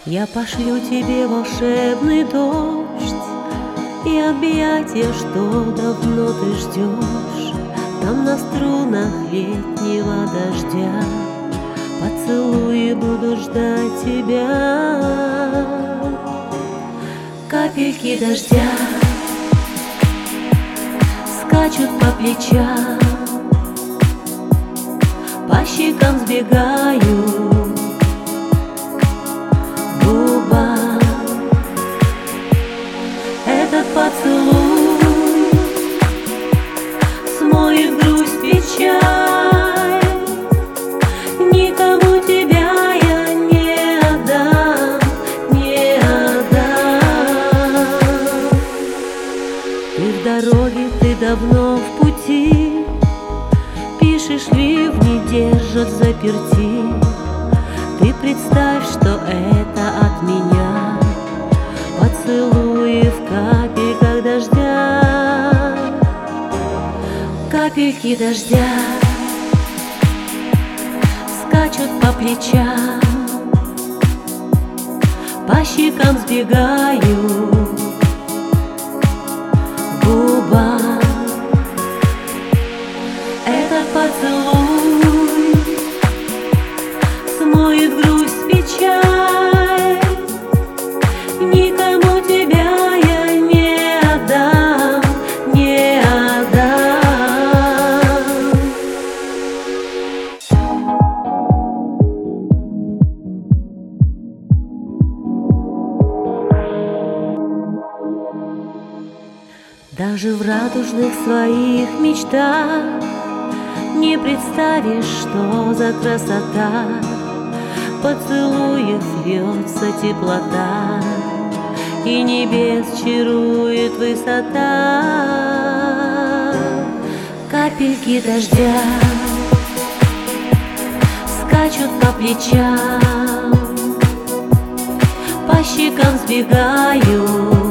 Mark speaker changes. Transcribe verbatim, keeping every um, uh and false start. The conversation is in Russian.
Speaker 1: Я пошлю тебе волшебный дождь и объятия, что давно ты ждешь. Там на струнах летнего дождя поцелуи буду ждать тебя. Капельки дождя скачут по плечам, по щекам сбегают губам. Этот поцелуй смоет грусть, печаль. Никому тебя я не отдам, не отдам. Ты в дороге, ты давно в пути, пишешь, ливни держат взаперти. Ты представь, что это от меня поцелуи в капельках дождя. Капельки дождя скачут по плечам, по щекам сбегают губам. Этот поцелуй смоет грусть, печаль. Никому тебя я не отдам, не отдам. Даже в радужных своих мечтах не представишь, что за красота. Поцелуев льется теплота, и небес чарует высота. Капельки дождя скачут по плечам, по щекам сбегают